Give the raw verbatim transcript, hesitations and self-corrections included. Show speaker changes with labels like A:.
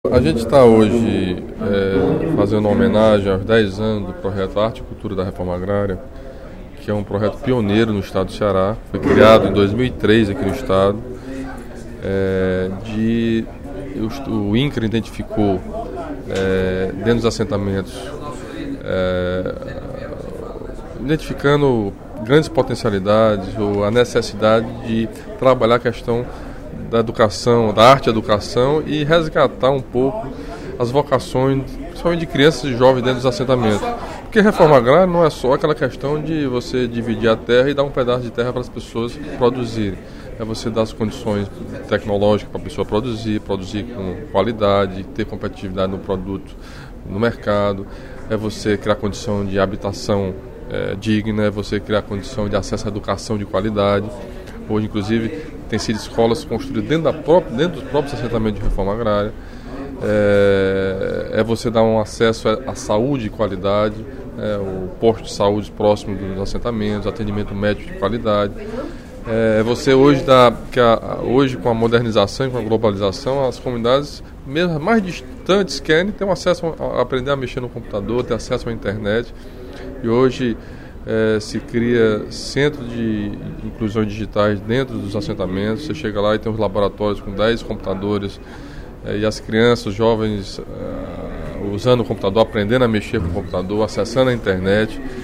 A: A gente está hoje é, fazendo uma homenagem aos dez anos do projeto Arte e Cultura da Reforma Agrária, que é um projeto pioneiro no estado do Ceará. Foi criado em dois mil e três aqui no estado. É, de, o, o INCRA identificou é, dentro dos assentamentos, é, identificando grandes potencialidades ou a necessidade de trabalhar a questão da educação, da arte e educação e resgatar um pouco as vocações, principalmente de crianças e jovens dentro dos assentamentos. Porque reforma agrária não é só aquela questão de você dividir a terra e dar um pedaço de terra para as pessoas produzirem. É você dar as condições tecnológicas para a pessoa produzir, produzir com qualidade, ter competitividade no produto, no mercado. É você criar condição de habitação é, digna, é você criar condição de acesso à educação de qualidade. Hoje, inclusive, tem sido escolas construídas dentro, da própria, dentro dos próprios assentamentos de reforma agrária. É, é você dar um acesso à saúde de qualidade, é, o posto de saúde próximo dos assentamentos, atendimento médico de qualidade. É você hoje, dá, que a, hoje, com a modernização e com a globalização, as comunidades mesmo mais distantes querem ter um acesso a, a aprender a mexer no computador, ter acesso à internet. E hoje É, se cria centro de inclusão digitais dentro dos assentamentos. Você chega lá e tem uns laboratórios com dez computadores é, e as crianças, os jovens é, usando o computador, aprendendo a mexer com o computador, acessando a internet.